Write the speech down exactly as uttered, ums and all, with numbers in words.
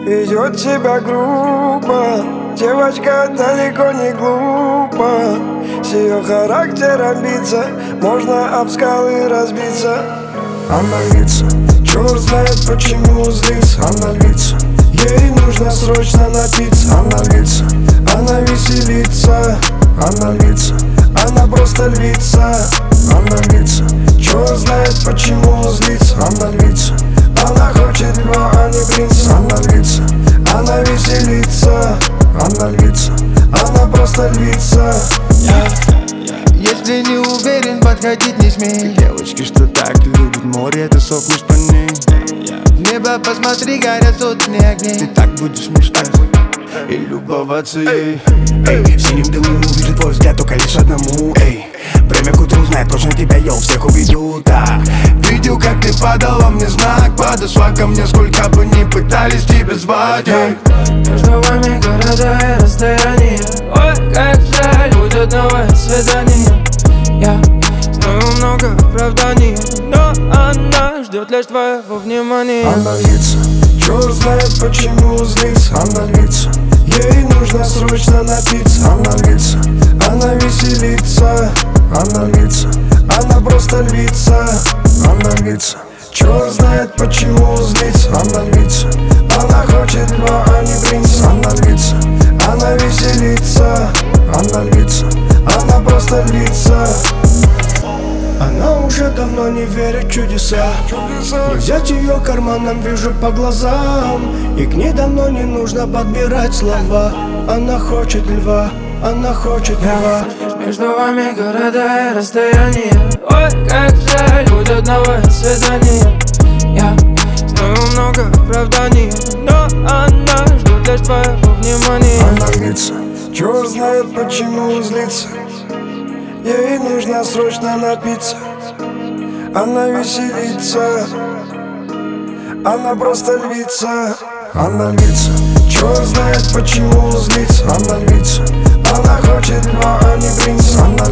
ведет себя грубо. Девочка далеко не глупа, с ее характером биться можно об скалы разбиться. Она льется, черт знает почему злится. Она льется, ей нужно срочно напиться. Она льется, она веселится. Она льется, она просто львица. Она льется, черт знает почему злится. Она льется, она хочет льва, а не принца. Она льется, она веселится. Она льется, она просто львица. Если не уверен, подходить не смей. Девочки, что так любят море, ты сохнешь по ней. В небо посмотри, горят сотни огней. Ты так будешь мечтать и любоваться ей. Эй, в синем дыму увижу твой взгляд только лишь одному. Эй, время к утру знает точно тебя, я у всех уведу. Да, видел, как ты подала мне знак, подошла ко мне, сколько бы ни пытались тебя звать. Эй, между вами города и расстояние. Ой, как жаль, будет новое свидание. Я знаю много оправданий, но она ждет лишь твоего внимания. Она льется, черт знает почему злится. Она льется, ей нужно срочно напиться. Она льется, она веселится. Она льется, она просто львица. Она льется, черт знает почему злится. Она льется, она хочет льва, а не принца. Она льется, она веселится. Она льется, она просто львица. Она уже давно не верит в чудеса. Не взять ее карманом, вижу по глазам. И к ней давно не нужно подбирать слова. Она хочет льва, она хочет льва. Между вами города и расстояние. Ой, как жаль, будет новое свидание. Я знаю много оправданий, но она ждет лишь твоего внимания. Она льется, черт знает почему злится. Ей нужно срочно напиться. Она веселится. Она просто львица. Она льется, черт знает почему злится. Она льется, она хочет льва, а не принца. Она